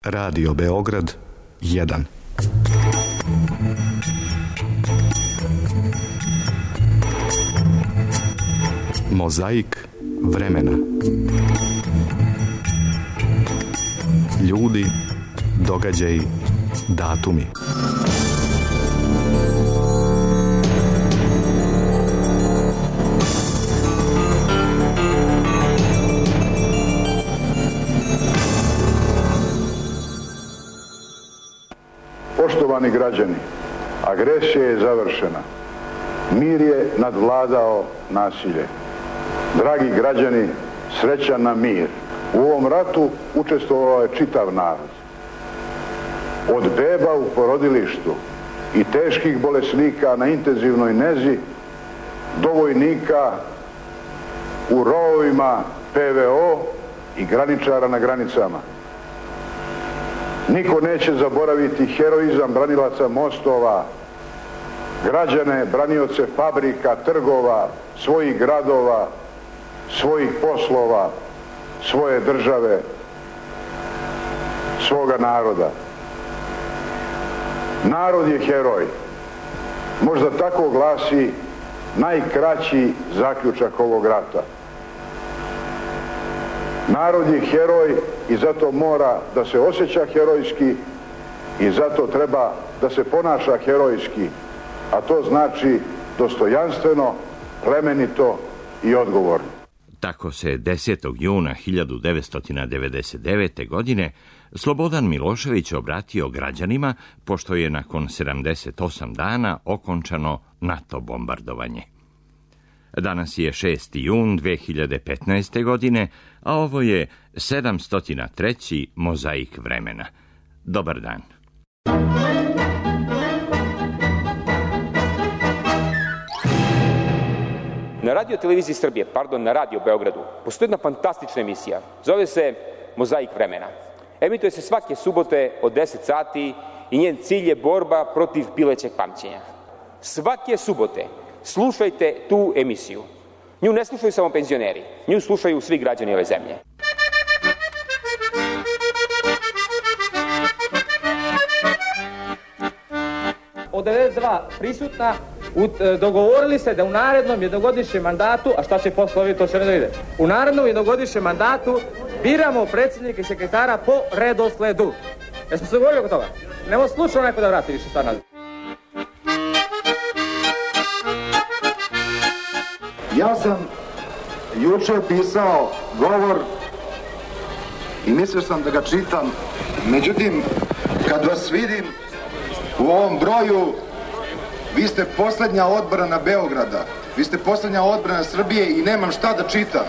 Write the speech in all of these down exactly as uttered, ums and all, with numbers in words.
Radio Beograd jedan. Mozaik vremena. Ljudi, događaji, datumi. Poštovani građani, agresija je završena. Mir je nadvladao nasilje. Dragi građani, srećan nam mir. U ovom ratu učestvovao je čitav narod. Od beba u porodilištu i teških bolesnika na intenzivnoj nezi do vojnika u rovovima P V O i graničara na granicama. Niko neće zaboraviti heroizam branilaca mostova, građane, branioce fabrika, trgova, svojih gradova, svojih poslova, svoje države, svoga naroda. Narod je heroj. Možda tako glasi najkraći zaključak ovog rata. Narod je heroj i zato mora da se osjeća herojski i zato treba da se ponaša herojski, a to znači dostojanstveno, plemenito i odgovorno. Tako se desetog juna hiljadu devetsto devedeset devete. godine Slobodan Milošević obratio građanima, pošto je nakon sedamdeset osam dana okončano NATO bombardovanje. Danas je šesti jun dve hiljade petnaeste. godine, a ovo je sedamsto treći Mozaik vremena. Dobar dan. Na radio televiziji Srbije, pardon, na Radio Beogradu, postoji jedna fantastična emisija. Zove se Mozaik vremena. Emituje se svake subote od deset sati i njen cilj je borba protiv pilećeg pamćenja. Svake subote slušajte tu emisiju. Nju ne slušaju samo penzioneri, nju slušaju svi građani ove zemlje. Od devedeset dva prisutna u, e, dogovorili se da u narednom jednogodišnjem mandatu, a šta će posle ovi, to će ne da ide, u narednom jednogodišnjem mandatu biramo predsjednika i sekretara po redosledu. Jesmo se govorili oko toga? Nemo slučajno neko da vrati više stvar nazad. Ja sam juče pisao govor i mislio sam da ga čitam, međutim, kad vas vidim u ovom broju, vi ste posljednja odbrana Beograda, vi ste posljednja odbrana Srbije i nemam šta da čitam.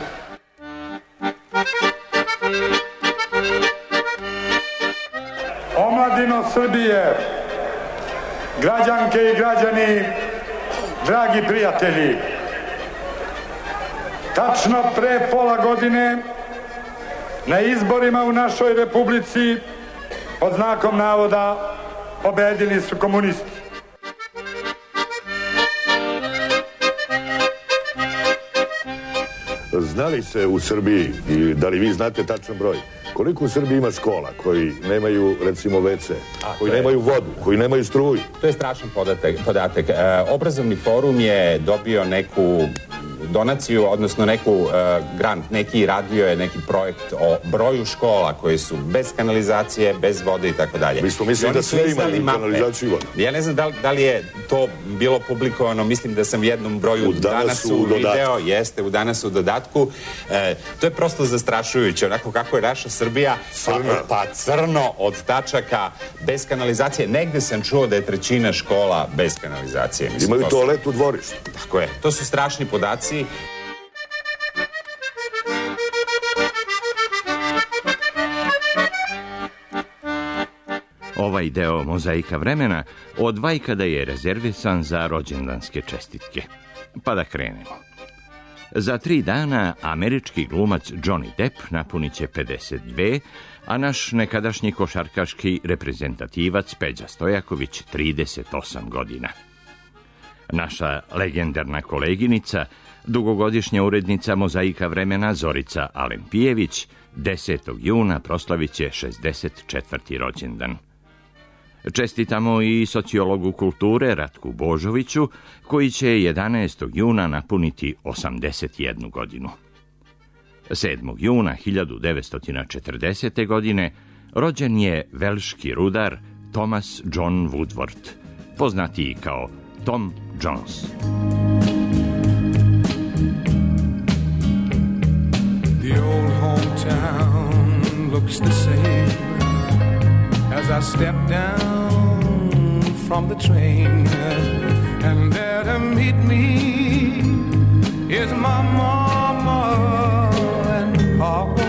Omladino Srbije, građanke i građani, dragi prijatelji, tačno pre pola godine na izborima u našoj republici pod znakom navoda pobedili su komunisti. Zna li se u Srbiji, i da li vi znate tačan broj, koliko u Srbiji ima škola koji nemaju, recimo, ve ce, koji nemaju vodu, koji nemaju struju? To je strašan podatak. podatak. E, obrazovni forum je dobio neku donaciju, odnosno neku uh, grant, neki radio je neki projekt o broju škola koje su bez kanalizacije, bez vode i tako dalje. Mi smo mislili da sve imaju kanalizaciju i vodu. Ja ne znam da li, da li je to bilo publikovano, mislim da sam jednom broju u Danasu video, jeste, u Danasu u dodatku. E, to je prosto zastrašujuće, onako kako je naša Srbija, Crna. pa, pa crno od tačaka, bez kanalizacije. Negde sam čuo da je trećina škola bez kanalizacije. Mislim, imaju to toalet u dvorištu. Tako je, to su strašni podaci. Ovaj deo Mozaika vremena od vajkada je rezervisan za rođendanske čestitke. Pa da krenemo. Za tri dana američki glumac Johnny Depp napunit će pedeset dve, a naš nekadašnji košarkaški reprezentativac Peđa Stojaković trideset osam godina. Naša legendarna koleginica, dugogodišnja urednica Mozaika vremena Zorica Alempijević, desetog juna proslavit će šezdeset četvrti rođendan. Čestitamo i sociologu kulture Ratku Božoviću, koji će jedanaestog juna napuniti osamdeset jednu godinu. sedmog juna hiljadu devetsto četrdesete. godine rođen je velški rudar Thomas John Woodward, poznatiji kao Tom Jones. The old hometown looks the same as I step down from the train, and there to meet me is my mama and papa.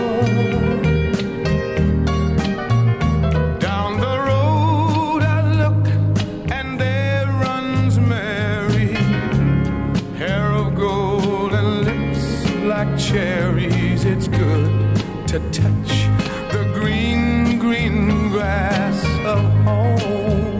Down the road I look and there runs Mary, hair of gold and lips like cherries. It's good to touch the green, green grass of home.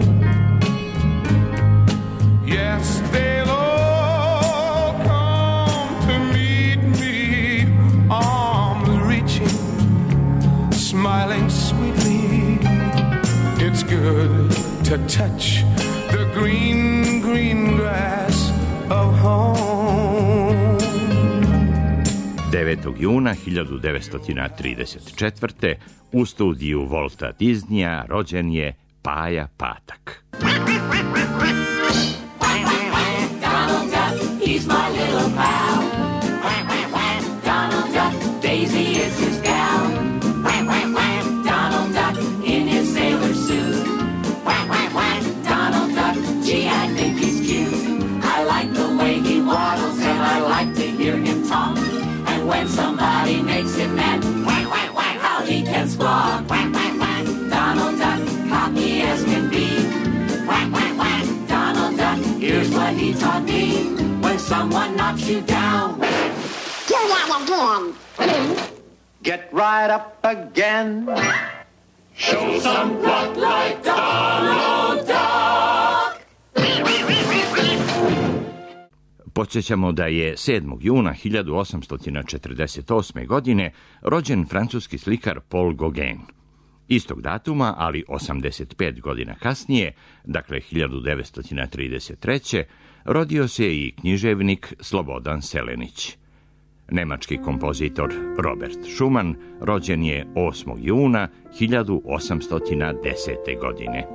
Yes, they'll all come to meet me, arms reaching, smiling sweetly. It's good to touch the green, green grass of home. devetog juna hiljadu devetsto trideset četvrte. u studiju Walta Disneya rođen je Paja Patak. Donald Duck, he's my little pal. Donald Duck, Daisy is his gal. Donald Duck in his sailor suit. Donald Duck, gee, I think he's cute. I like the way he waddles and I like to hear him talk. And when somebody makes him mad, how he can squawk. Donald Duck, cocky as can be. Donald Duck, here's what he taught me. When someone knocks you down, get right again. Get right up again. Show some pluck like Donald Duck. Podsjećamo da je sedmog juna hiljadu osamsto četrdeset osme. godine rođen francuski slikar Paul Gauguin. Istog datuma, ali osamdeset pet godina kasnije, dakle hiljadu devetsto trideset treće. rodio se i književnik Slobodan Selenić. Nemački kompozitor Robert Schumann rođen je osmog juna hiljadu osamsto desete. godine.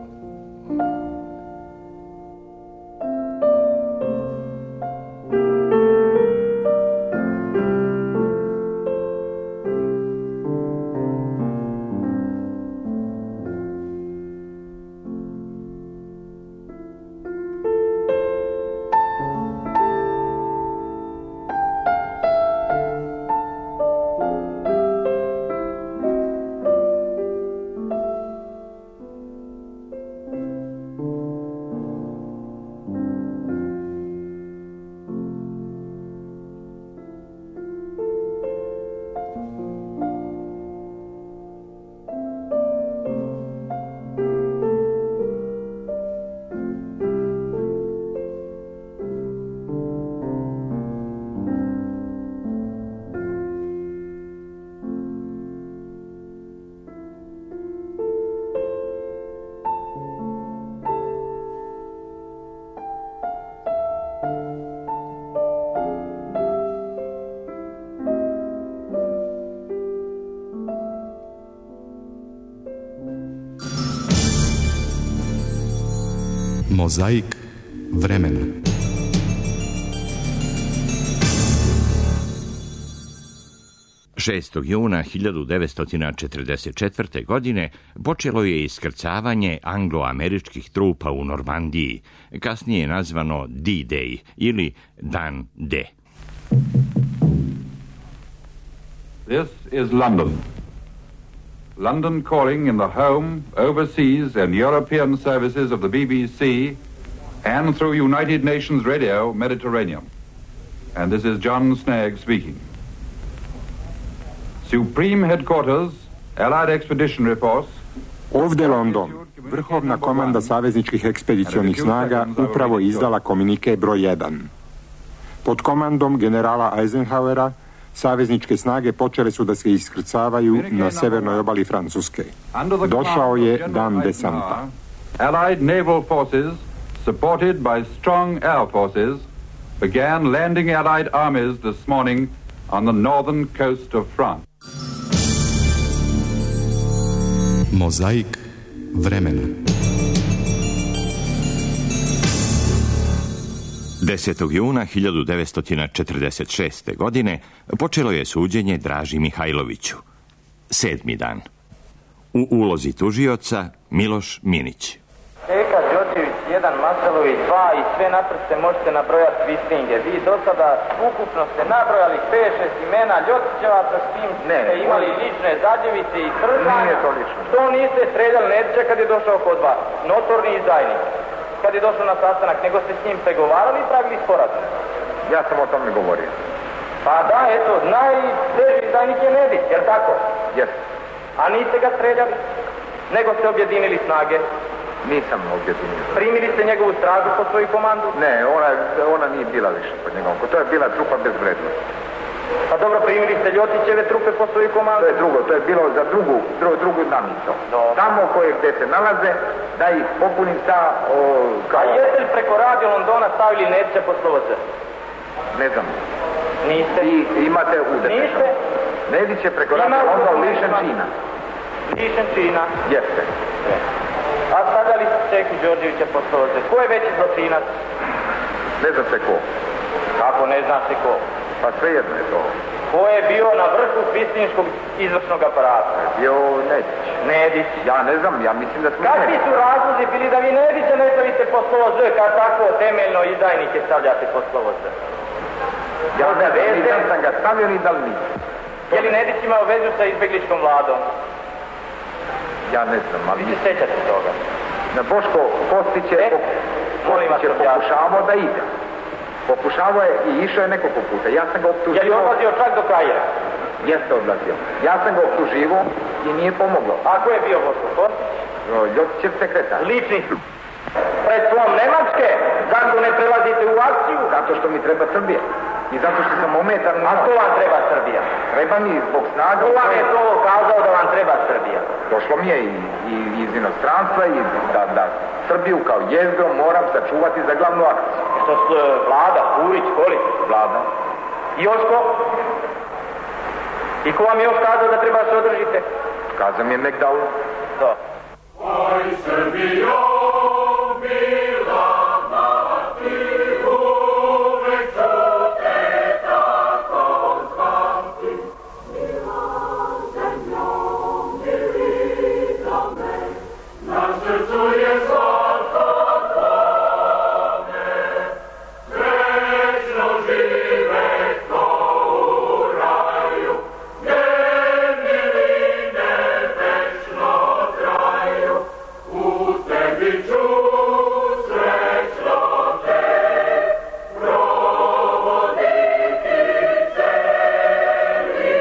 Mozaik vremena. šestog juna hiljadu devetsto četrdeset četvrte. godine počelo je iskrcavanje anglo-američkih trupa u Normandiji, kasnije nazvano D-Day ili Dan D. This is London. London calling in the home, overseas and European services of the B B C and through United Nations Radio Mediterranean. And this is John Snagg speaking. Supreme Headquarters, Allied Expeditionary Force. Ovdje London. Vrhovna komanda savezničkih ekspedicionih snaga upravo izdala komunike broj jedan. Pod komandom generala Eisenhowera savezničke snage počele su da se iskrcavaju na severnoj obali Francuske. Došao je dan desanta. Allied naval forces, supported by strong air forces, began landing Allied armies this morning on the northern coast of France. Mozaik vremena. desetog juna hiljadu devetsto četrdeset šeste. godine počelo je suđenje Draži Mihajloviću. Sedmi dan. U ulozi tužioca Miloš Minić. Eka, Đorđević, jedan, Maselović, dva i sve na prste možete nabrojati Vistinge. Vi do sada ukupno ste nabrojali pet šest imena Ljotićevaca s tim ne, ste imali lične zađevice i trzanja. Nije to lično. Što niste streljali Nedića kad je došao kod vas? Notorni izdajnik. Kad je došao na sastanak, nego ste s njim pregovarali i pravili sporazum. Ja sam o tome govorio. Pa da, eto, najteži izdajnik je Nedić, jer tako? Jes. A niste ga streljali? Nego ste objedinili snage? Nisam objedinio. Primili ste njegovu stražu pod svoju komandu? Ne, ona, ona nije bila više pod njegovom. To je bila trupa bez vrednosti. Pa dobro, primili ste Ljotićeve trupe pod svoju komandu? To je drugo, to je bilo za drugu, drugu, drugu namicu. Tamo koje gde se nalaze, da ih popunim sa... O, kao... A jeste li preko Radio Londona stavili Nedića pod slovo Z? Ne znam. Niste? I imate udete. Niste? Nedić je preko Radio Londona lišen čina. Lišen čina? Jeste. A stavljali ste Čeku Đorđevića pod slovo Z. Ko je veći zločinac? Ne zna se ko. Kako ne zna se ko? Pa svejedno je to. Ko je bio na vrhu Vistinškog izvršnog aparata? Bio Nedić. Nedić. Ja ne znam, ja mislim da smo... Kakvi su razlozi bili da vi Nedića ne stavite pod slovo Z, kad tako temeljno izdajnike stavljate pod slovo Z? Ja ne znam, nisam sam ga stavio ni da li nisam. Je li Nedić imao vezu sa izbegličkom vladom? Ja ne znam, ali... Vi se sjećate toga? Na Boško Kostić je, e, Kostić je pokušavao da ide. Pokušavao je i išao je nekoliko puta. Ja sam ga optuživao... Je li odlazio čak do Kaira? Jeste odlazio. Ja sam ga optuživao i nije pomoglo. A ko je bio Boško Kostić? Ljotićev sekretar. Lični. Pred slom Nemačke? Zašto ne prelazite u akciju? Zato što mi treba Srbija. I zato što sam ometan... A ko vam treba Srbija? Treba mi zbog snaga... Ko vam je to kazao da vam treba Srbija? Došlo mi je i, i iz inostranstva i da, da Srbiju kao jezgro moram sačuvati za glavnu akciju. Što s vlada, Urić, Kolić? Vlada. I još ko? I ko vam je još kazao da treba se održite? Kazao mi je Megdal. To. Oj, Srbijo, bila mati, uvek ću te tako zvati. Mila zemljo, mili dome, na srcu je zlato tvome. Večno žive ko u raju, njen miline večno traju. U tebi ću srećno te provoditi celi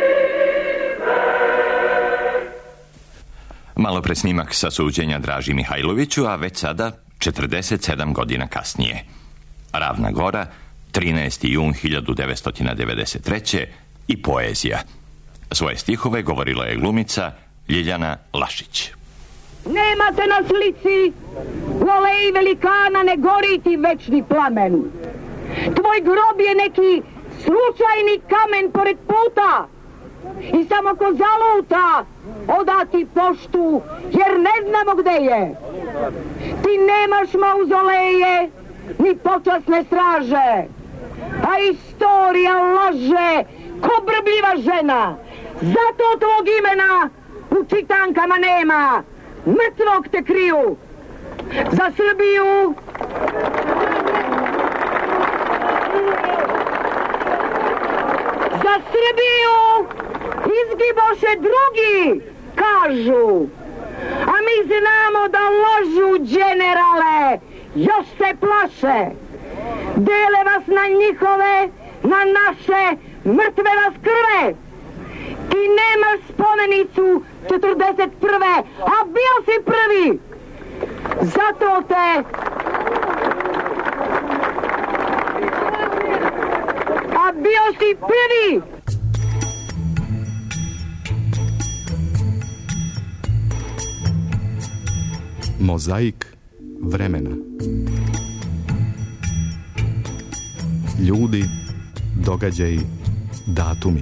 vek. Malo pre snimak sa suđenja Draži Mihajloviću, a već sada četrdeset sedam godina kasnije. Ravna Gora, trinaesti jun hiljadu devetsto devedeset treće. i poezija. Svoje stihove govorila je glumica Ljiljana Lašić. Nemate na slici u aleji velikana ne gori ti večni plamen. Tvoj grob je neki slučajni kamen pored puta i samo ko zaluta odati poštu jer ne znamo gde je. Ti nemaš mauzoleje ni počasne straže, a istorija laže ko brbljiva žena. Zato tvog imena u čitankama nema, mrtvog te kriju. Za Srbiju za Srbiju izgiboše drugi, kažu. A mi znamo da lažu, generale, još se plaše. Dele vas na njihove, na naše, mrtve vas krve. I nemaš spomenicu četrdeset prve, a bio si prvi. Zato te a bio si prvi. Mozaik vremena. Ljudi, događaji, datumi.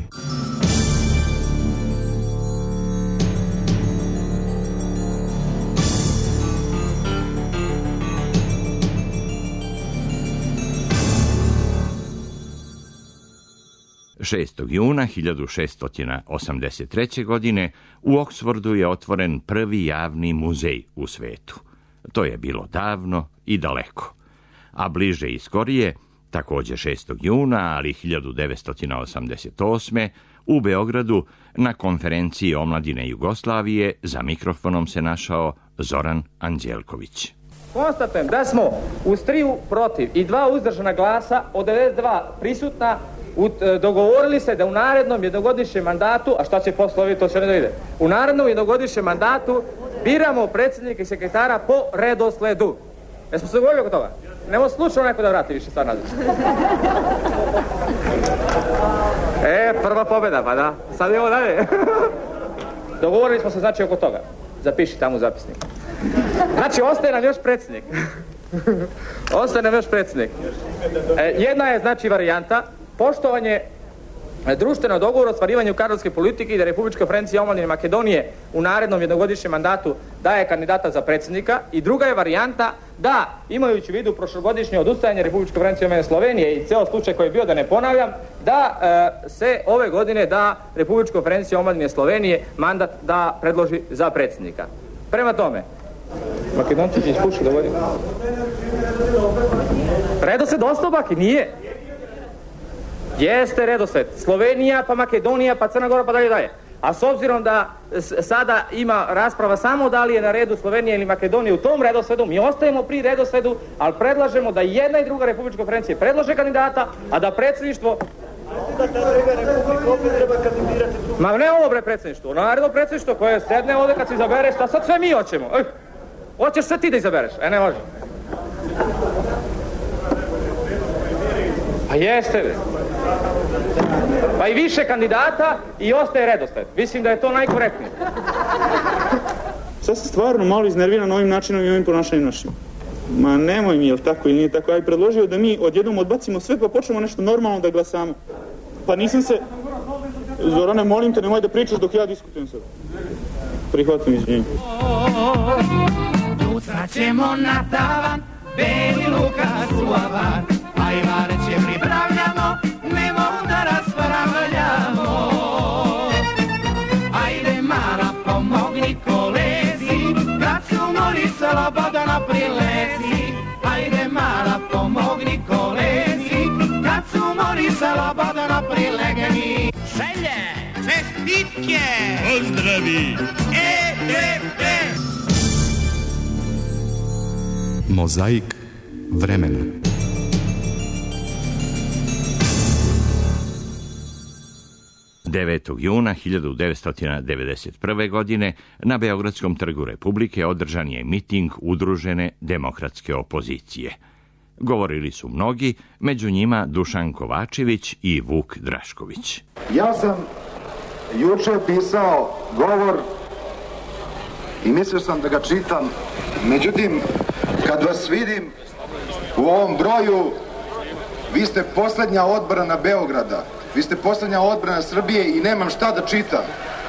šestog juna hiljadu šeststo osamdeset treće. godine u Oksfordu je otvoren prvi javni muzej u svetu. To je bilo davno i daleko. A bliže i skorije, također šestog juna, ali hiljadu devetsto osamdeset osme. u Beogradu na konferenciji omladine Jugoslavije za mikrofonom se našao Zoran Anđelković. Konstatujem da smo uz triju protiv i dva uzdržana glasa od devedeset dva prisutna U, e, dogovorili se da u narednom jednogodišnjem mandatu, a šta će posle ovi, to će ne da ide, u narednom jednogodišnjem mandatu biramo predsjednika i sekretara po redosledu. Jesmo se dogovorili oko toga? Nemo slučajno neko da vrati više stvar nazad. E, prva pobjeda, pa da. Sad idemo dalje. Dogovorili smo se znači oko toga. Zapiši tamo u zapisnik. Znači, ostaje nam još predsjednik. Ostaje nam još predsjednik. E, jedna je znači varijanta poštovanje društvenog dogovora o ostvarivanju kadrovske politike i da Republička konferencija omladine Makedonije u narednom jednogodišnjem mandatu daje kandidata za predsjednika, i druga je varijanta da, imajući u vidu prošlogodišnje odustajanje Republičke konferencije omladine Slovenije i ceo slučaj koji je bio, da ne ponavljam, da e, se ove godine da Republička konferencija omladine Slovenije mandat da predloži za predsjednika. Prema tome, Makedonci će ispušiti da vodi. Redosled ostao baki, nije. Jeste redosled. Slovenija, pa Makedonija, pa Crna Gora, pa dalje dalje. A s obzirom da sada ima rasprava samo da li je na redu Slovenija ili Makedonija u tom redosledu, mi ostajemo pri redosledu, ali predlažemo da jedna i druga Republička konferencija predlože kandidata, a da predsjedništvo... Ma ne ovo bre predsjedništvo, naredno predsjedništvo koje sedne ovdje kad se izabere, šta sad sve mi hoćemo? Ej, hoćeš sve ti da izabereš? E, ne može. Pa jeste bre. Pa i više kandidata i ostaje redosled. Mislim da je to najkorektnije. Sad se stvarno malo iznerviram ovim načinom i ovim ponašanjem našim. Ma nemoj mi, jel tako ili nije tako? Ja bih predložio da mi odjednom odbacimo sve pa počnemo nešto normalno da glasamo. Pa nisam se... Zorane, molim te, nemoj da pričaš dok ja diskutujem sad. Prihvatam izvinjenje. Tucat ćemo na tavan, Beli Lukas u avan, a i vareće pripravljamo, nemo da raspravljamo. Ajde mala, pomogni kolezi, kad su mori slobodno prilezi. Ajde mala, pomogni kolezi, kad su mori slobodno prilegeni. Želje, čestitke, pozdravi, e, e, e. Mozaik vremena. devetog juna hiljadu devetsto devedeset prve. godine na Beogradskom trgu Republike održan je miting udružene demokratske opozicije. Govorili su mnogi, među njima Dušan Kovačević i Vuk Drašković. Ja sam juče pisao govor i mislio sam da ga čitam, međutim, kad vas vidim u ovom broju, vi ste posljednja odbrana Beograda, vi ste posljednja odbrana Srbije i nemam šta da čitam.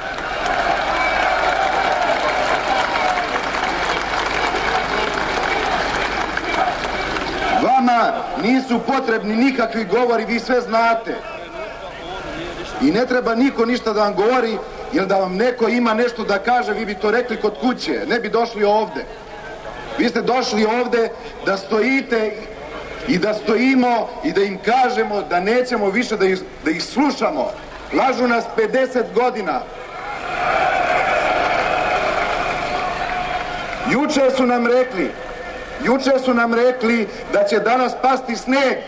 Vama nisu potrebni nikakvi govori, vi sve znate. I ne treba niko ništa da vam govori, jer da vam neko ima nešto da kaže, vi bi to rekli kod kuće, ne bi došli ovde. Vi ste došli ovde da stojite i da stojimo i da im kažemo da nećemo više da ih, da ih slušamo. Lažu nas pedeset godina. Juče su nam rekli, juče su nam rekli da će danas pasti sneg.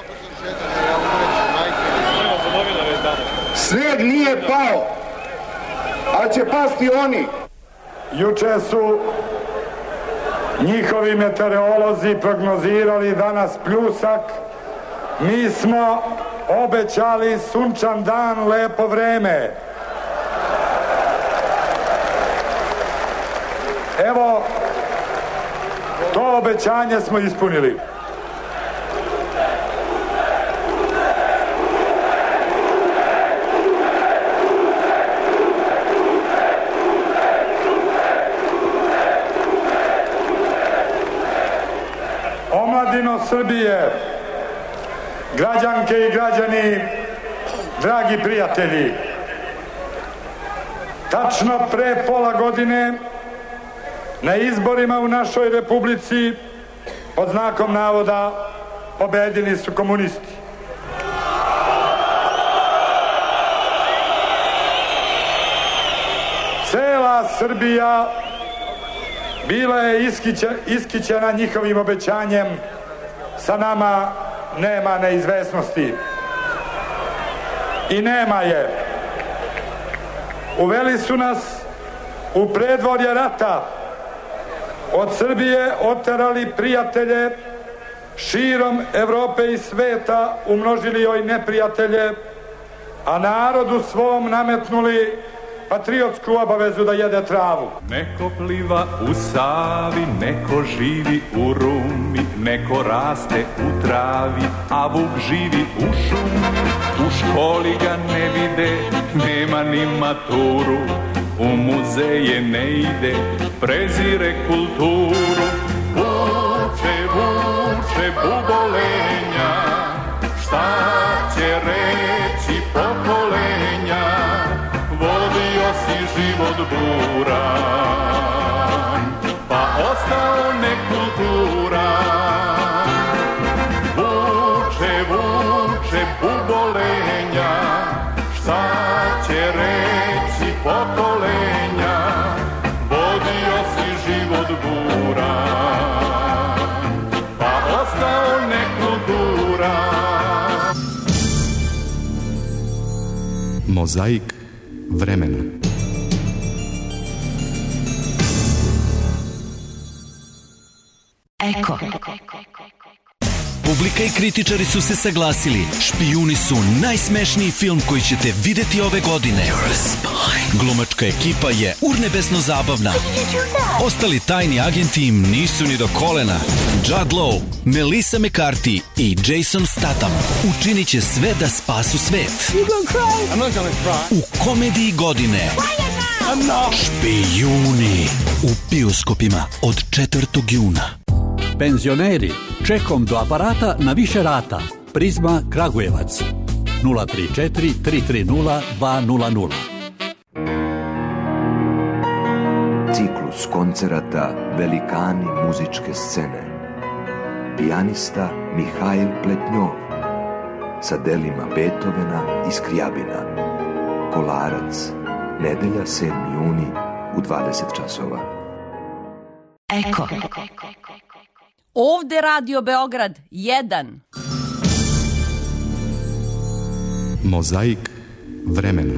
Sneg nije pao, ali će pasti oni. Juče su njihovi meteorolozi prognozirali danas pljusak. Mi smo obećali sunčan dan, lepo vreme. Evo, To obećanje smo ispunili. Omladino Srbije, građanke i građani, dragi prijatelji, tačno pre pola godine na izborima u našoj republici pod znakom navoda pobedili su komunisti. Cela Srbija bila je iskićena njihovim obećanjem, sa nama nema neizvesnosti. I nema je. Uveli su nas u predvorje rata, od Srbije oterali prijatelje, širom Evrope i sveta umnožili joj neprijatelje, a narodu svom nametnuli patriotsku obavezu da jede travu. Neko pliva u Savi, neko živi u Rumi, neko raste u travi, a vuk živi u šumi. U školi ga ne vide, nema ni maturu, u muzeje ne ide, prezire kulturu. Vuče, vuče bubolenja, šta će reći pokolenja, vodio si život buran, pa ostao nekulturan. Vuče, vuče bubolenja, šta će reći pokolenja, vodio si život buran, pa ostao nekulturan. Mozaik vremena. Eko. Publika i kritičari su se saglasili. Špijuni su najsmešniji film koji ćete videti ove godine. Glumačka ekipa je urnebesno zabavna. Ostali tajni agenti im nisu ni do kolena. Jude Law, Melissa McCarthy i Jason Statham učinit će sve da spasu svet. U komediji godine Špijuni u bioskopima od četvrtog juna. Penzioneri, čekom do aparata na više rata. Prizma Kragujevac nula tri četiri tri tri nula dva nula nula. Ciklus koncerata Velikani muzičke scene. Pijanista Mihail Pletnjov sa delima Beethovena i Skrijabina. Kolarac, nedelja sedmi juni u dvadeset časova. Eko. Ovde Radio Beograd jedan. Mozaik vremena.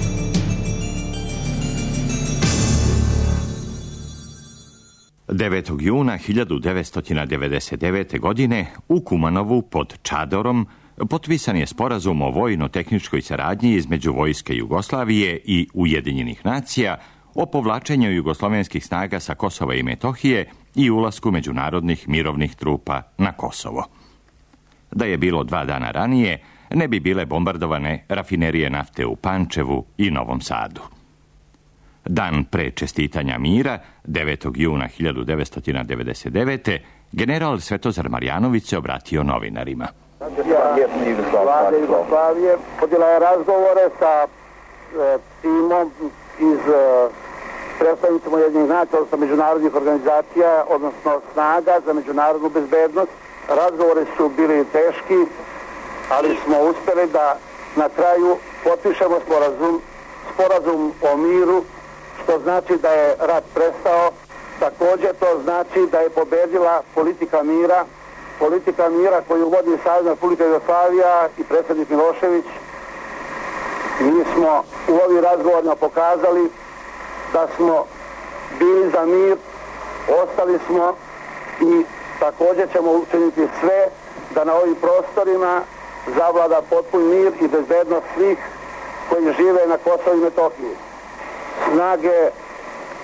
devetog juna hiljadu devetsto devedeset devete. godine u Kumanovu pod Čadorom potpisan je sporazum o vojno-tehničkoj saradnji između Vojske Jugoslavije i Ujedinjenih nacija o povlačenju jugoslovenskih snaga sa Kosova i Metohije i ulasku međunarodnih mirovnih trupa na Kosovo. Da je bilo dva dana ranije, ne bi bile bombardovane rafinerije nafte u Pančevu i Novom Sadu. Dan pre čestitanja mira, devetog juna hiljadu devetsto devedeset devete. general Svetozar Marjanović se obratio novinarima. Vlada Jugoslavije podjela je razgovore sa e, timom iz e, predstavnicima Ujedinjenih nacija, odnosno međunarodnih organizacija, odnosno snaga za međunarodnu bezbednost. Razgovori su bili teški, ali smo uspjeli da na kraju potpišemo sporazum, sporazum o miru, što znači da je rat prestao. Također to znači da je pobedila politika mira, politika mira koju vodi Savezna Republika Jugoslavija i predsjednik Milošević. Mi smo u ovim razgovorima pokazali da smo bili za mir, ostali smo i također ćemo učiniti sve da na ovim prostorima zavlada potpun mir i bezbednost svih koji žive na Kosovu i Metohiji. Snage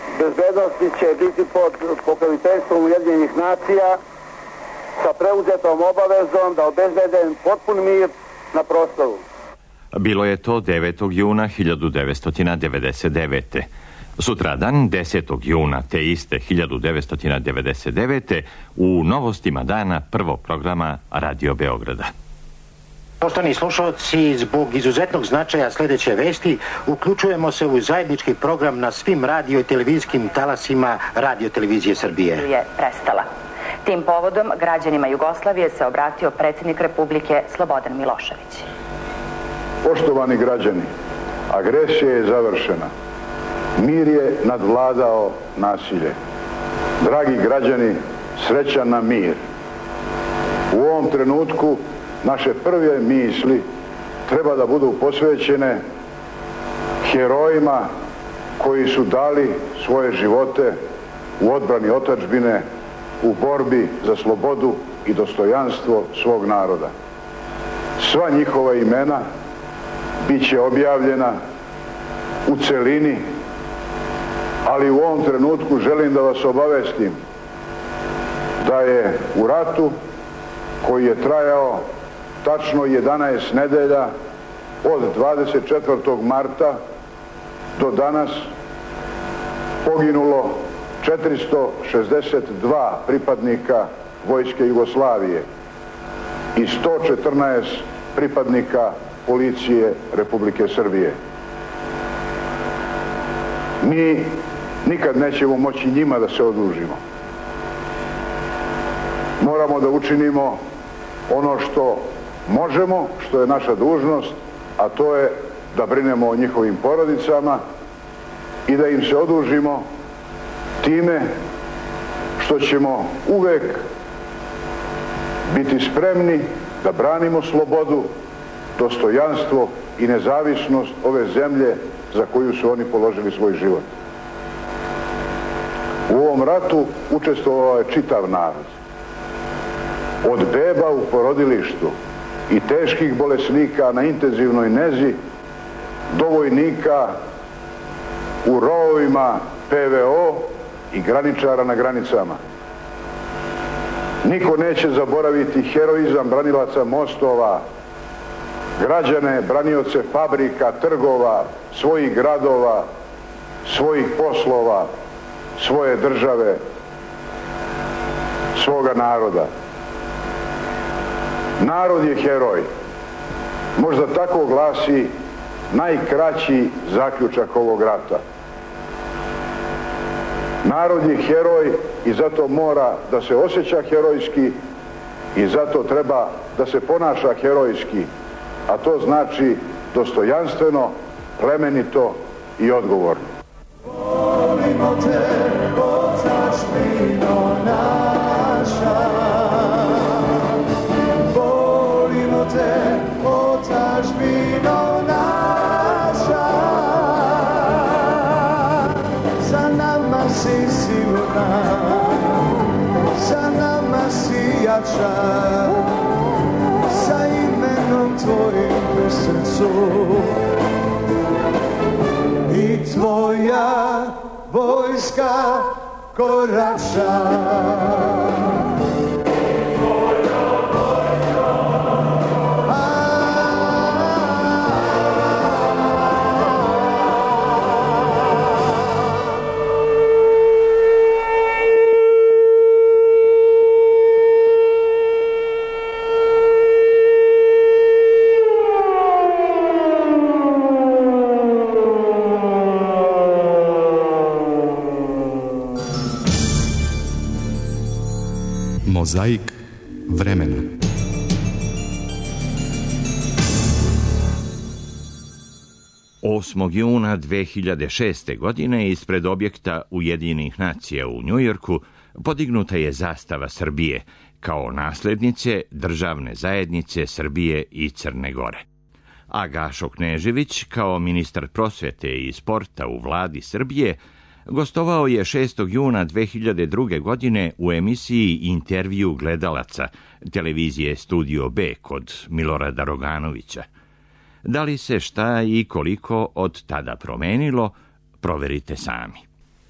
bezbednosti će biti pod pokroviteljstvom Ujedinjenih nacija sa preuzetom obavezom da obezbede potpun mir na prostoru. Bilo je to devetog juna hiljadu devetsto devedeset devete. Sutradan, desetog juna te iste hiljadu devetsto devedeset devete u novostima dana prvog programa Radio Beograda. Poštovani slušalci, zbog izuzetnog značaja sljedeće vesti uključujemo se u zajednički program na svim radio i televizijskim talasima Radio Televizije Srbije. Je prestala. Tim povodom građanima Jugoslavije se obratio predsjednik Republike Slobodan Milošević. Poštovani građani, agresija je završena. Mir je nadvladao nasilje. Dragi građani, srećan nam mir. U ovom trenutku naše prve misli treba da budu posvećene herojima koji su dali svoje živote u odbrani otadžbine, u borbi za slobodu i dostojanstvo svog naroda. Sva njihova imena bit će objavljena u celini, ali u ovom trenutku želim da vas obavestim da je u ratu koji je trajao tačno jedanaest nedelja od dvadeset četvrtog marta do danas poginulo četiristo šezdeset dva pripadnika Vojske Jugoslavije i sto četrnaest pripadnika Policije Republike Srbije. Mi nikad nećemo moći njima da se odužimo. Moramo da učinimo ono što možemo, što je naša dužnost, a to je da brinemo o njihovim porodicama i da im se odužimo time što ćemo uvek biti spremni da branimo slobodu, dostojanstvo i nezavisnost ove zemlje za koju su oni položili svoj život. U ovom ratu učestvovao je čitav narod. Od beba u porodilištu i teških bolesnika na intenzivnoj nezi do vojnika u rovovima P V O i graničara na granicama. Niko neće zaboraviti heroizam branilaca mostova, građane, branioce fabrika, trgova, svojih gradova, svojih poslova, svoje države, svoga naroda. Narod je heroj. Možda tako glasi najkraći zaključak ovog rata. Narod je heroj i zato mora da se osjeća herojski i zato treba da se ponaša herojski, a to znači dostojanstveno, plemenito i odgovorno. Volimo te, otadžbino naša. Volimo te, otadžbino naša. Za nama si sigurna, za nama si jača, sa imenom tvojim u srcu. I tvoja vojska korača. Mozaik vremena. osmog juna dve hiljade šeste. godine ispred objekta Ujedinjenih nacija u Njujorku podignuta je zastava Srbije kao naslednice državne zajednice Srbije i Crne Gore. A Gašo Knežević, kao ministar prosvete i sporta u vladi Srbije, gostovao je šestog juna dve hiljade druge. godine u emisiji Intervju gledalaca televizije Studio B kod Milorada Roganovića. Da li se šta i koliko od tada promenilo, proverite sami.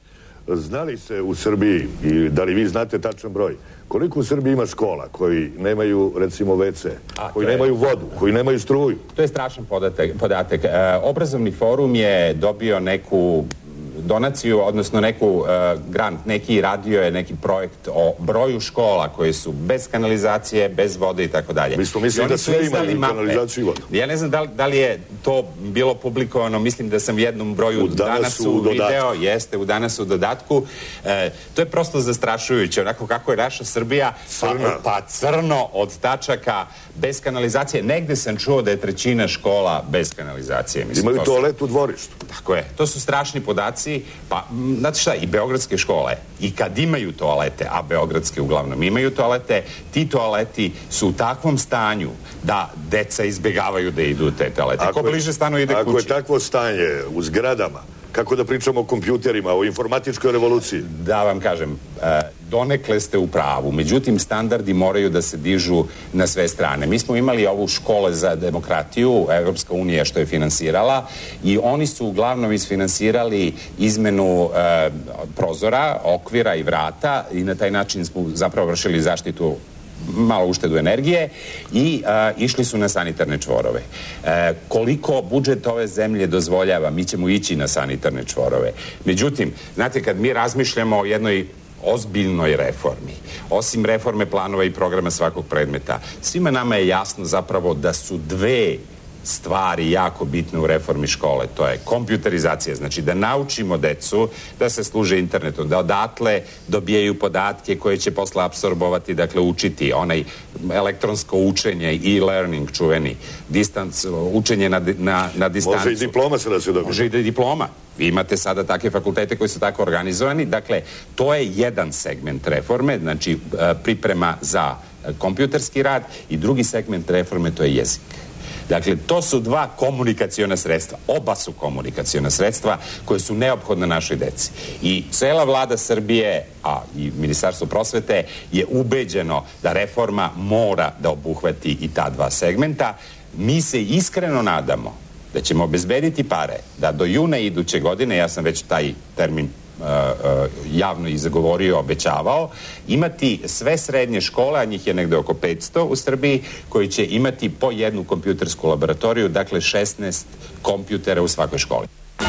znali se u Srbiji, i da li vi znate tačan broj, koliko u Srbiji ima škola koji nemaju, recimo, ve ce, koji je... nemaju vodu, koji nemaju struju? To je strašan podatak. podatak. E, obrazovni forum je dobio neku donaciju, odnosno neku uh, grant, neki radio je neki projekt o broju škola koje su bez kanalizacije, bez vode i tako dalje. Mi smo mislili da sve imaju kanalizaciju i vodu. Ja ne znam da li, da li je to bilo publikovano, mislim da sam u jednom broju u Danasu u video, jeste, u Danasu u dodatku. E, to je prosto zastrašujuće, onako kako je naša Srbija, pa, pa crno od tačaka, bez kanalizacije. Negde sam čuo da je trećina škola bez kanalizacije. Mislim, imaju to toalet su... u dvorištu. Tako je. To su strašni podaci. Pa, znate šta, i beogradske škole, i kad imaju toalete, a beogradske uglavnom imaju toalete, ti toaleti su u takvom stanju da deca izbjegavaju da idu u te toalete. Ko bliže stanu ide kući. Ako je takvo stanje u zgradama, kako da pričamo o kompjuterima, o informatičkoj revoluciji? Da vam kažem, donekle ste u pravu. Međutim, standardi moraju da se dižu na sve strane. Mi smo imali ovu škole za demokratiju, Evropska unija što je finansirala, i oni su uglavnom isfinansirali izmenu e, prozora, okvira i vrata, i na taj način smo zapravo vršili zaštitu, malo uštedu energije, i a, išli su na sanitarne čvorove. E, koliko budžet ove zemlje dozvoljava, mi ćemo ići na sanitarne čvorove. Međutim, znate, kad mi razmišljamo o jednoj ozbiljnoj reformi, osim reforme planova i programa svakog predmeta, svima nama je jasno zapravo da su dve stvari jako bitne u reformi škole. To je kompjuterizacija, znači da naučimo decu da se služe internetom, da odatle dobijaju podatke koje će posle apsorbovati, dakle učiti, onaj elektronsko učenje, e-learning čuveni, distance, učenje na, na, na distancu. Može i diploma se da se dobije. Može i diploma. Vi imate sada takve fakultete koji su tako organizovani. Dakle, to je jedan segment reforme, znači priprema za kompjuterski rad, i drugi segment reforme, to je jezik. Dakle, to su dva komunikaciona sredstva. Oba su komunikaciona sredstva koje su neophodne našoj deci. I cela vlada Srbije, a i Ministarstvo prosvete, je ubeđeno da reforma mora da obuhvati i ta dva segmenta. Mi se iskreno nadamo da ćemo obezbediti pare, da do juna iduće godine, ja sam već taj termin Uh, uh, javno i zagovorio, obećavao, imati sve srednje škole, a njih je negde oko petsto u Srbiji, koji će imati po jednu kompjutersku laboratoriju, dakle šesnaest kompjutera u svakoj školi.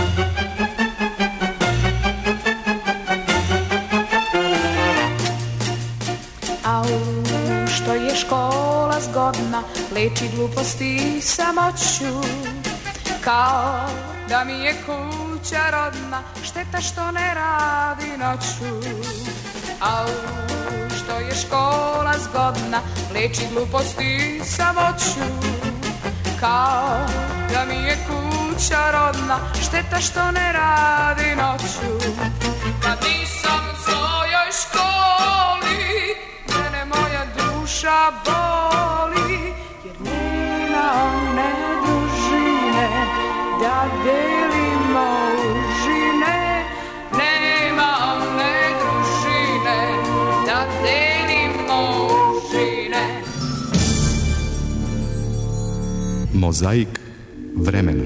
Au, što je škola zgodna, leči gluposti i samoću, kao da mi je kuća rodna, šteta što ne radi noću. Au, što je škola zgodna, leči gluposti i samoću, kao da mi je kuća rodna, šteta što ne radi noću. Kad nisam u svojoj školi, mene moja duša boli, jer nema one dužine da delimo užine, nema one družine da delimo užine. Mozaik vremena.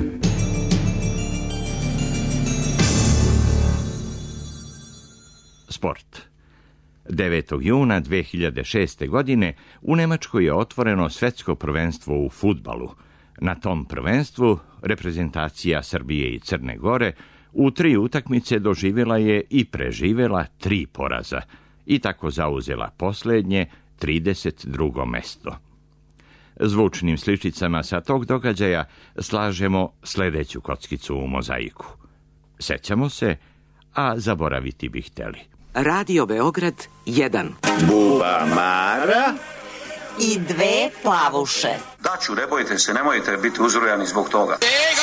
Sport. devetog juna dve hiljade šeste. godine u Nemačkoj je otvoreno svetsko prvenstvo u fudbalu. Na tom prvenstvu reprezentacija Srbije i Crne Gore u tri utakmice doživjela je i preživjela tri poraza i tako zauzela posljednje trideset drugo mesto. Zvučnim sličicama sa tog događaja slažemo sljedeću kockicu u mozaiku. Sećamo se, a zaboraviti bi htjeli. Radio Beograd jedan. Buba Mara i dve plavuše. Daću, ne bojte se, nemojte biti uzrujani zbog toga. Egal!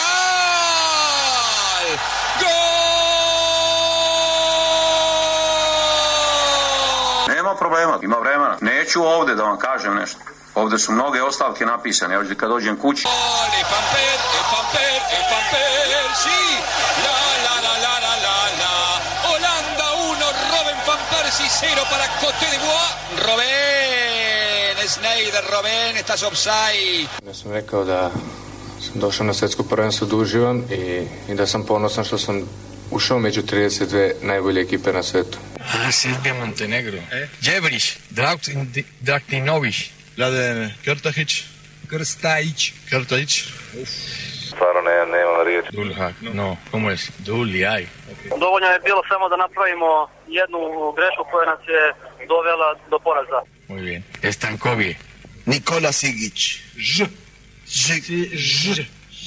Gol! Nema problema, ima vremena. Neću ovde da vam kažem nešto. Ovde su mnoge ostavke napisane, ovdje kad dođem kući. E pamper, e pamper, e pamper, sì! La la la la la la la! Holanda uno, Robben van Persie cero para Cote d'Ivoire. Robben, Sneijder, Robben, estás offside. Ja sam rekao da sam došao na svjetsko prvenstvo da uživam i, i da sam ponosan što sam ušao među trideset dve najbolje ekipe na svetu. A, Serbija, Montenegro. E? Đebriš, Draktinović. Vlade Krtahić. Krstajić. Krtajić. Stvarno ne, nemam riječ. Dulhak, no, como es? Duljaj. Okay. Dovoljno je bilo samo da napravimo jednu grešku koja nas je dovela do poraza. Muy bien. Estankovi. Nikola Sigić. Ž. Ž. Ž.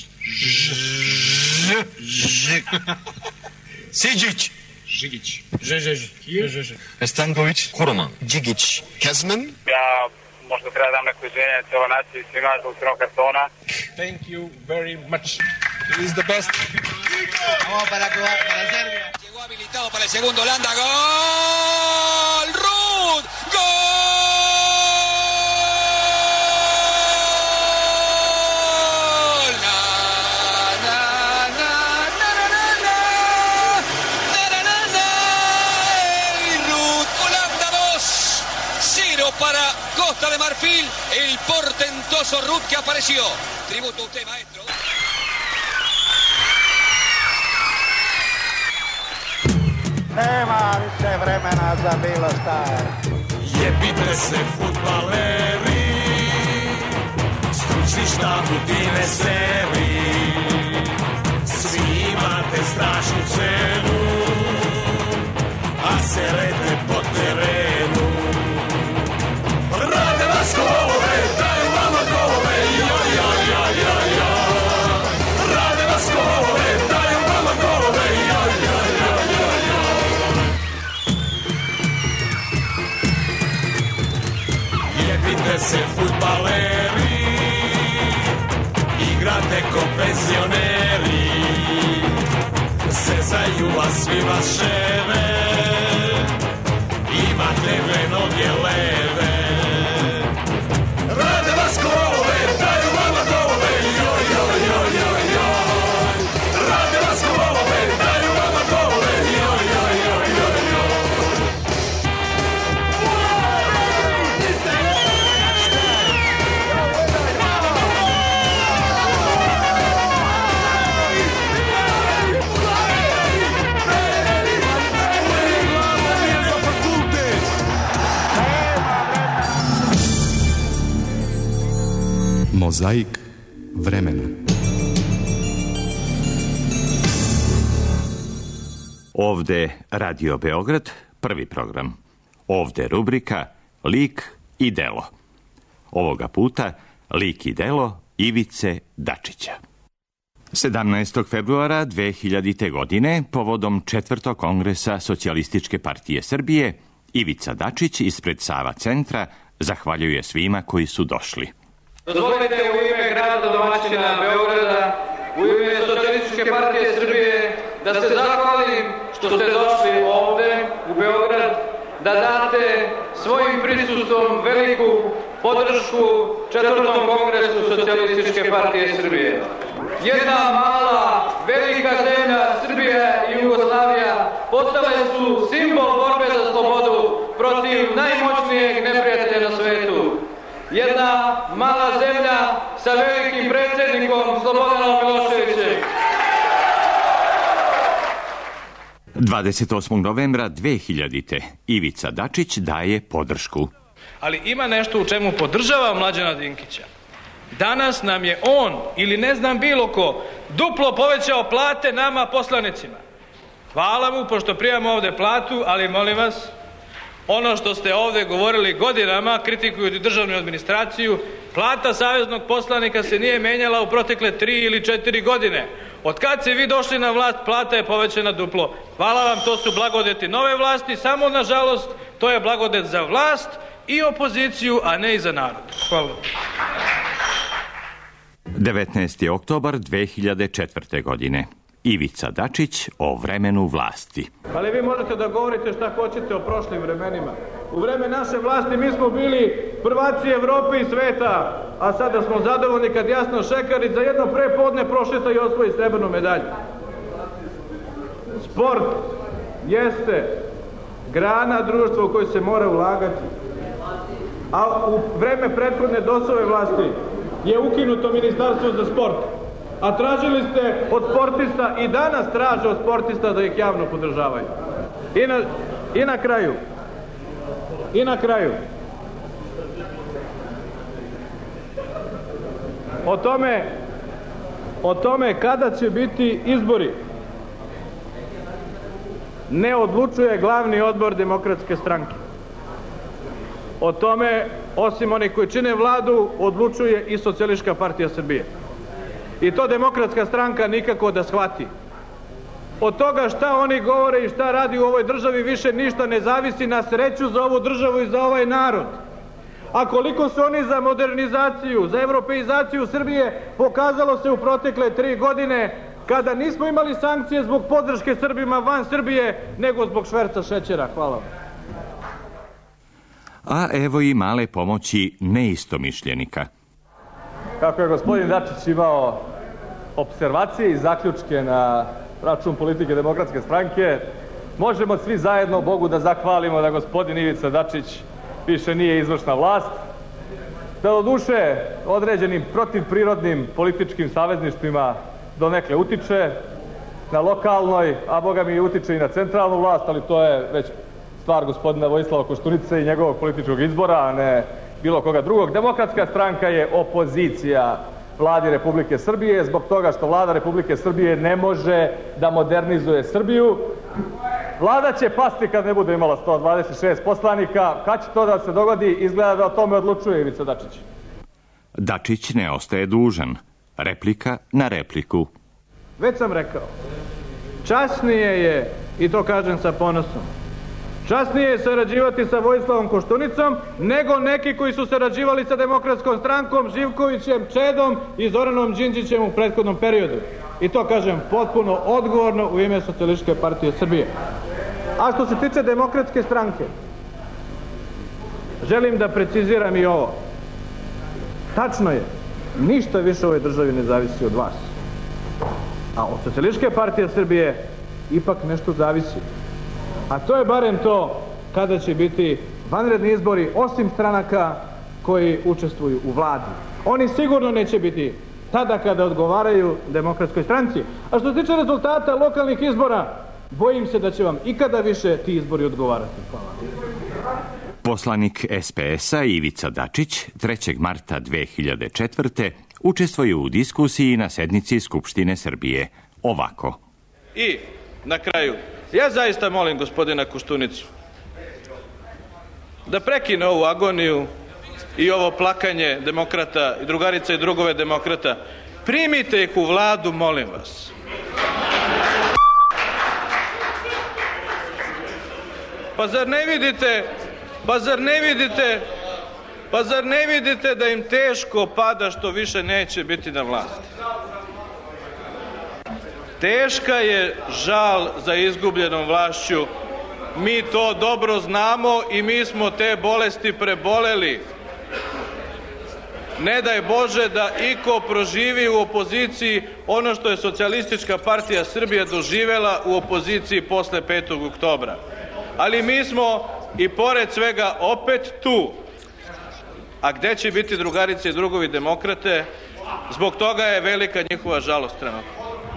Ž. Ž. Siđić. Žigić. Ž, ž, ž. Ž, ž. Estanković. Kuroman. Džigić. Kezman. Ja možda treba dam neko izvinjenje cijeloj naciji svima zbog crnog kartona. Thank you very much. He is the best. Vamos para Cuba, para Serbia. Llegó habilitado para el segundo, Holanda. ¡Gol! ¡Ruud! ¡Gol! Para Costa de Marfil, el portentoso Ruud que apareció. Tributo a usted, maestro. Nema više vremena za bilo šta. Jebite se fudbaleri, stručni štab u dineseri. Svi imate strašnu cenu, a serete po terenu. Rade vas golove, daju vama golove, joj, joj, joj, joj, joj. Rade vas golove, daju vama golove, joj, joj, joj, joj, joj. Jebite se fudbaleri, igrate ko penzioneri. Sezaju vas svi vas ševe, imate dve noge leve. Rade vas golove, daju vama golove, joj, joj, joj, joj, joj. Rade vas golove, daju vama golove, joj, joj, joj, joj, joj. Mozaik vremena. Ovde Radio Beograd, prvi program. Ovde rubrika Lik i delo. Ovoga puta lik i delo Ivice Dačića. sedamnaestog februara dve hiljadite. godine, povodom četvrtog kongresa Socijalističke partije Srbije, Ivica Dačić ispred Sava centra zahvaljuje svima koji su došli. Dozvolite u ime grada domaćina Beograda, u ime Socijalističke partije Srbije, da se zahvalim što ste došli ovde u Beograd, da date svojim prisustvom veliku podršku četvrtom kongresu Socijalističke partije Srbije. Jedna mala, velika zemlja, Srbija i Jugoslavija, postale su simbol borbe za slobodu protiv najmoćnijeg neprijatelja na svetu. Jedna mala zemlja sa velikim predsjednikom Slobodanom Miloševićem. dvadeset osmog novembra dve hiljadite. Ivica Dačić daje podršku. Ali ima nešto u čemu podržava Mlađana Dinkića. Danas nam je on, ili ne znam bilo ko, duplo povećao plate nama poslanicima. Hvala mu, pošto primamo ovde platu, ali molim vas, ono što ste ovde govorili godinama, kritikujući državnu administraciju, plata saveznog poslanika se nije menjala u protekle tri ili četiri godine. Od kad se vi došli na vlast, plata je povećana duplo. Hvala vam, to su blagodeti nove vlasti, samo nažalost to je blagodet za vlast i opoziciju, a ne i za narod. Hvala. devetnaesti oktobar dve hiljade četvrte. godine. Ivica Dačić o vremenu vlasti. Ali vi možete da govorite šta hoćete o prošlim vremenima. U vreme naše vlasti mi smo bili prvaci Evrope i sveta, a sada smo zadovoljni kad Jasno Šekarić za jedno prepodne prošeta i osvoji srebrnu medalju. Sport jeste grana društva u kojoj se mora ulagati. A u vreme prethodne DOS-ove vlasti je ukinuto ministarstvo za sport. A tražili ste od sportista i danas traže od sportista da ih javno podržavaju. I na, i na kraju, i na kraju, o tome, o tome kada će biti izbori ne odlučuje glavni odbor Demokratske stranke. O tome, osim onih koji čine vladu, odlučuje i Socijalistička partija Srbije. I to Demokratska stranka nikako da shvati. Od toga šta oni govore i šta radi u ovoj državi više ništa ne zavisi, na sreću za ovu državu i za ovaj narod. A koliko su oni za modernizaciju, za europeizaciju Srbije, pokazalo se u protekle tri godine, kada nismo imali sankcije zbog podrške Srbima van Srbije, nego zbog šverca šećera. Hvala vam. A evo i male pomoći neistomišljenika. Kako je gospodin Dačić imao observacije i zaključke na račun politike Demokratske stranke, možemo svi zajedno Bogu da zahvalimo da gospodin Ivica Dačić više nije izvršna vlast, da do duše određenim protivprirodnim političkim savezništvima donekle utiče na lokalnoj, a boga mi utiče i na centralnu vlast, ali to je već stvar gospodina Vojislava Koštunice i njegovog političkog izbora, a ne bilo koga drugog. Demokratska stranka je opozicija Vladi Republike Srbije zbog toga što Vlada Republike Srbije ne može da modernizuje Srbiju. Vlada će pasti kad ne bude imala sto dvadeset šest poslanika. Kad će to da se dogodi, izgleda da o tome odlučuje Ivica Dačić. Dačić ne ostaje dužan. Replika na repliku. Već sam rekao, časnije je, i to kažem sa ponosom, časnije je sarađivati sa Vojislavom Koštunicom nego neki koji su sarađivali sa Demokratskom strankom, Živkovićem, Čedom i Zoranom Đinđićem u prethodnom periodu. I to kažem potpuno odgovorno u ime Socijalističke partije Srbije. A što se tiče Demokratske stranke, želim da preciziram i ovo. Tačno je, ništa više u ovoj državi ne zavisi od vas. A od Socijalističke partije Srbije ipak nešto zavisi. A to je barem to kada će biti vanredni izbori, osim stranaka koji učestvuju u vladi. Oni sigurno neće biti tada kada odgovaraju Demokratskoj stranci. A što se tiče rezultata lokalnih izbora, bojim se da će vam ikada više ti izbori odgovarati. Hvala. Poslanik S P S-a Ivica Dačić trećeg marta dve hiljade četvrte. učestvuje u diskusiji na sednici Skupštine Srbije. Ovako. I na kraju, ja zaista molim gospodina Koštunicu da prekine ovu agoniju i ovo plakanje demokrata i drugarica i drugove demokrata. Primite ih u vladu, molim vas. Pa zar ne vidite, pa zar ne vidite, pa zar ne vidite da im teško pada što više neće biti na vlasti? Teška je žal za izgubljenom vlašću. Mi to dobro znamo i mi smo te bolesti preboleli. Ne daj Bože da iko proživi u opoziciji ono što je Socijalistička partija Srbije doživela u opoziciji posle petog oktobra. Ali mi smo i pored svega opet tu. A gde će biti drugarice i drugovi demokrate? Zbog toga je velika njihova žalost trenutno.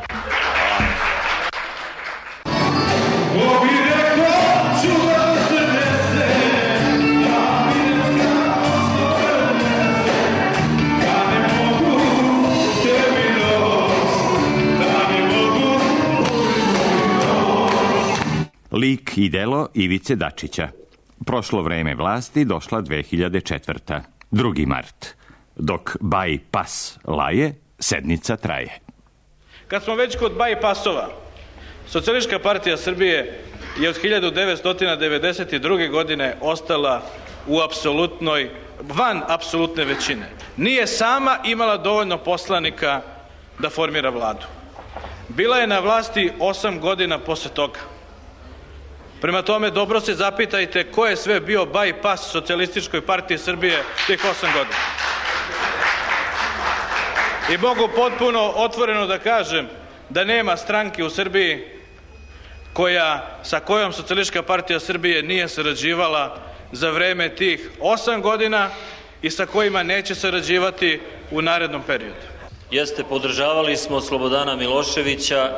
Lik i delo Ivice Dačića. Prošlo vreme vlasti, došla dve hiljade četvrta. drugi mart. Dok baj pas laje, sednica traje. Kad smo već kod baj pasova, Socijalistička partija Srbije je od hiljadu devetsto devedeset druge. godine ostala u apsolutnoj, van apsolutne većine. Nije sama imala dovoljno poslanika da formira vladu. Bila je na vlasti osam godina posle toga. Prema tome, dobro se zapitajte ko je sve bio bajpas Socijalističkoj partiji Srbije tih osam godina. I mogu potpuno otvoreno da kažem da nema stranke u Srbiji koja, sa kojom Socijalistička partija Srbije nije sarađivala za vreme tih osam godina i sa kojima neće sarađivati u narednom periodu. Jeste, podržavali smo Slobodana Miloševića,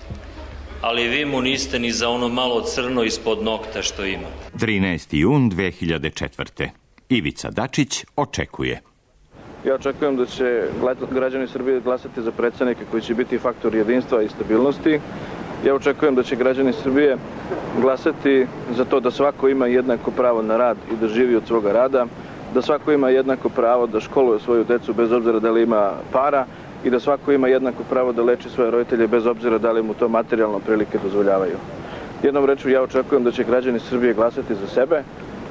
ali vi mu niste ni za ono malo crno ispod nokta što ima. trinaesti jun dve hiljade četvrte. Ivica Dačić očekuje. Ja očekujem da će građani Srbije glasati za predsjednike koji će biti faktor jedinstva i stabilnosti. Ja očekujem da će građani Srbije glasati za to da svako ima jednako pravo na rad i da živi od svoga rada, da svako ima jednako pravo da školuje svoju decu bez obzira da li ima para i da svako ima jednako pravo da leči svoje roditelje bez obzira da li mu to materijalno prilike dozvoljavaju. Jednom rečju, ja očekujem da će građani Srbije glasati za sebe,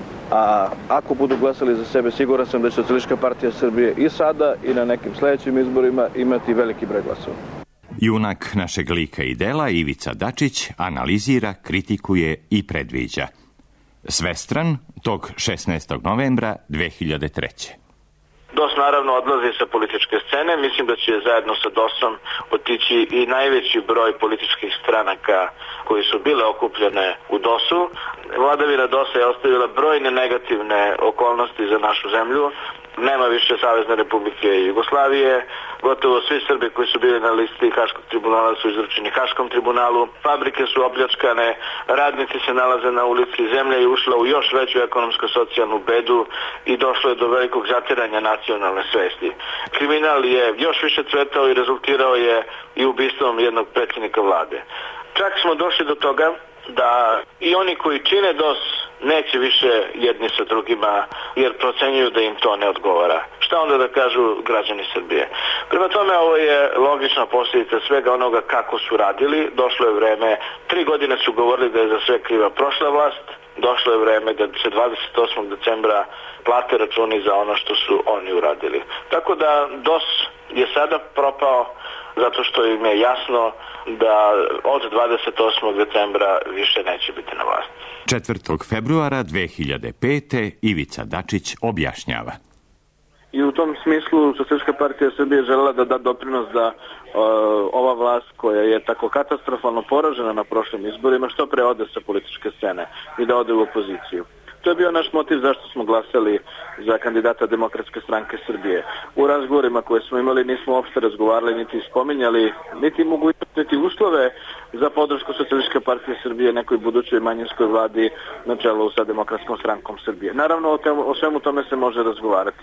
a ako budu glasali za sebe, siguran sam da će Socijalistička partija Srbije i sada i na nekim sledećim izborima imati veliki broj glasova. Junak našeg lika i dela, Ivica Dačić, analizira, kritikuje i predviđa. Svestran tog šesnaestog novembra dve hiljade treće. DOS naravno odlazi sa političke scene, mislim da će zajedno sa DOS-om otići i najveći broj političkih stranaka koji su bile okupljene u DOS-u. Vladavina DOS-a je ostavila brojne negativne okolnosti za našu zemlju. Nema više Savezne Republike Jugoslavije, gotovo svi Srbi koji su bili na listi Haškog tribunala su izručeni Haškom tribunalu, fabrike su opljačkane, radnici se nalaze na ulici, zemlja je ušla u još veću ekonomsko-socijalnu bedu i došlo je do velikog zatiranja nacionalne svesti. Kriminal je još više cvetao i rezultirao je i ubistvom jednog predsjednika vlade. Čak smo došli do toga da i oni koji čine DOS neće više jedni sa drugima jer procenjuju da im to ne odgovara. Šta onda da kažu građani Srbije? Prema tome, ovo je logična posljedica svega onoga kako su radili. Došlo je vreme, tri godine su govorili da je za sve kriva prošla vlast, došlo je vreme da se dvadeset osmog decembra plate računi za ono što su oni uradili. Tako da DOS je sada propao zato što im je jasno da od dvadeset osmog decembra više neće biti na vlasti. četvrtog februara dve hiljade pete. Ivica Dačić objašnjava. I u tom smislu Socijalistička partija Srbije želela da da doprinos da uh, ova vlast koja je tako katastrofalno poražena na prošlim izborima što pre ode sa političke scene i da ode u opoziciju. To je bio naš motiv zašto smo glasali za kandidata Demokratske stranke Srbije. U razgovorima koje smo imali nismo uopšte razgovarali, niti spominjali, niti mogućnosti, niti uslove za podršku Socijalističke partije Srbije nekoj budućoj manjinskoj vladi na čelu sa Demokratskom strankom Srbije. Naravno, o, temu, o svemu tome se može razgovarati.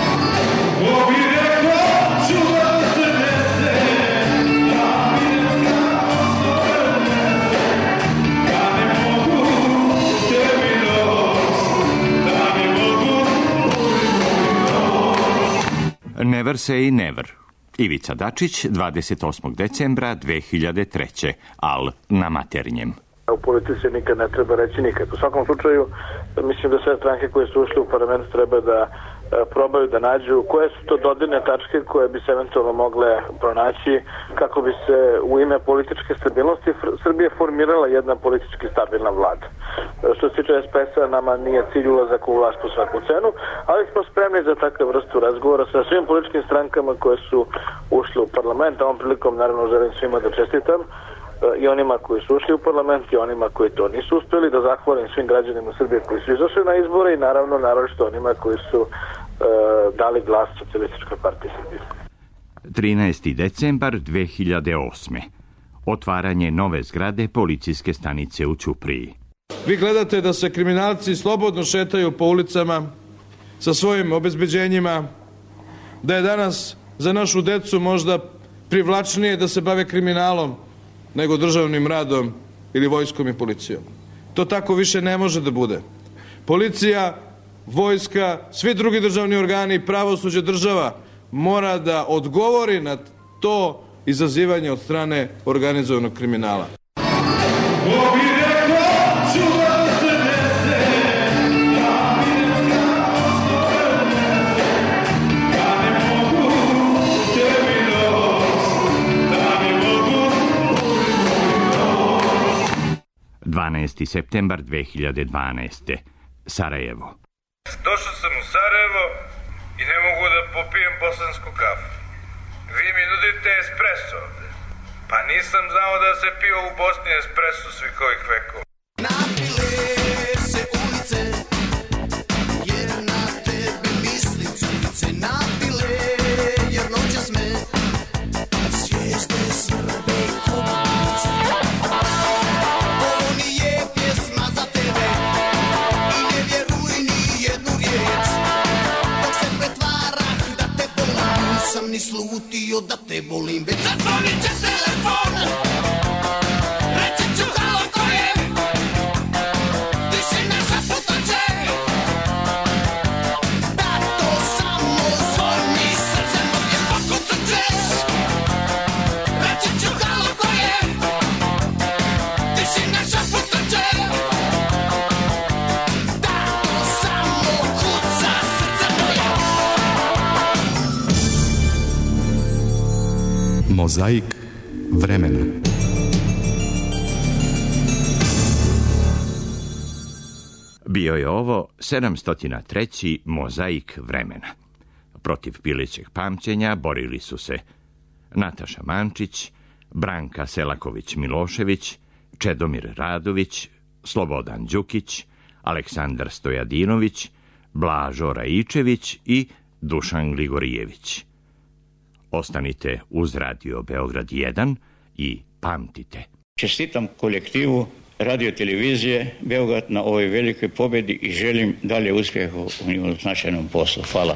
Never say never. Ivica Dačić, dvadeset osmog decembra dve hiljade treće. Al na maternjem. U politici nikad ne treba reći nikad. U svakom slučaju, mislim da sve stranke koje su ušli u parlament treba da probaju da nađu koje su to dodirne tačke koje bi se eventualno mogle pronaći kako bi se u ime političke stabilnosti Srbije formirala jedna politički stabilna vlada. Što se tiče es pe es-a, nama nije cilj ulazak u vlast po svaku cenu, ali smo spremni za takav vrstu razgovora sa svim političkim strankama koje su ušli u parlament. Ovom prilikom naravno želim svima da čestitam i onima koji su ušli u parlament i onima koji to nisu uspjeli, da zahvalim svim građanima Srbije koji su izašli na izbore i naravno naročito onima koji su uh, dali glas Socijalističkoj partiji Srbije. trinaesti decembar dve hiljade osme. Otvaranje nove zgrade policijske stanice u Ćupriji. Vi gledate da se kriminalci slobodno šetaju po ulicama sa svojim obezbeđenjima, da je danas za našu decu možda privlačnije da se bave kriminalom nego državnim radom ili vojskom i policijom. To tako više ne može da bude. Policija, vojska, svi drugi državni organi, pravosuđe, država mora da odgovori na to izazivanje od strane organizovanog kriminala. dvanaesti septembar dve hiljade dvanaeste. Sarajevo. Došao sam u Sarajevo i ne mogu da popijem bosansku kafu. Vi mi nudite espresso ovde. Pa nisam znao da se pio u Bosni espresso svih ovih vekova. Napile se ulice, jer na tebe mislim culice. Napile, jer noćas me ni slutio da te volim. Već zazvonit će telefon, reći ću halo ko je, ti si naša putoće. Da to samo zvoni, srce moje pokucat ćeš. Reći ću halo ko je, ti si naša putoće. Da to samo kuca, srce moje. Mozaik vremena. Bio je ovo sedamsto treći mozaik vremena. Protiv pilećeg pamćenja borili su se Nataša Mančić, Branka Selaković-Milošević, Čedomir Radović, Slobodan Đukić, Aleksandar Stojadinović, Blažo Raičević i Dušan Gligorijević. Ostanite uz Radio Beograd jedan i pamtite. Čestitam kolektivu radio-televizije Beograd na ovoj velikoj pobjedi i želim dalje uspjeha u njihovom značajnom poslu. Hvala.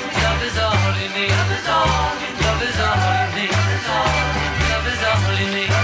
Love is all you need.